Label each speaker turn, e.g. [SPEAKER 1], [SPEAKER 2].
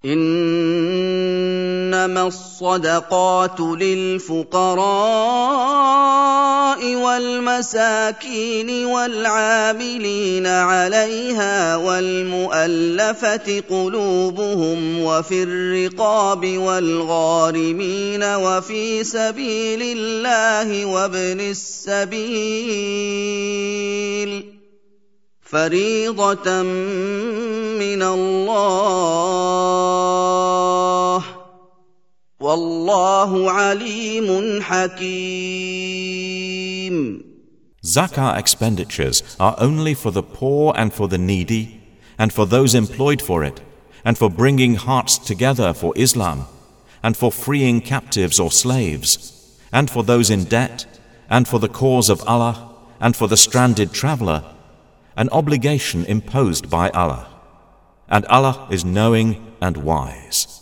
[SPEAKER 1] إنما الصدقات للفقراء والمساكين والعاملين عليها والمؤلفة قلوبهم وفي الرقاب والغارمين وفي سبيل الله وابن السبيل فريضة من الله والله عليم حكيم.
[SPEAKER 2] Zakah expenditures are only for the poor and for the needy, and for those employed for it, and for bringing hearts together for Islam, and for freeing captives or slaves, and for those in debt, and for the cause of Allah, and for the stranded traveler, an obligation imposed by Allah. And Allah is knowing and wise.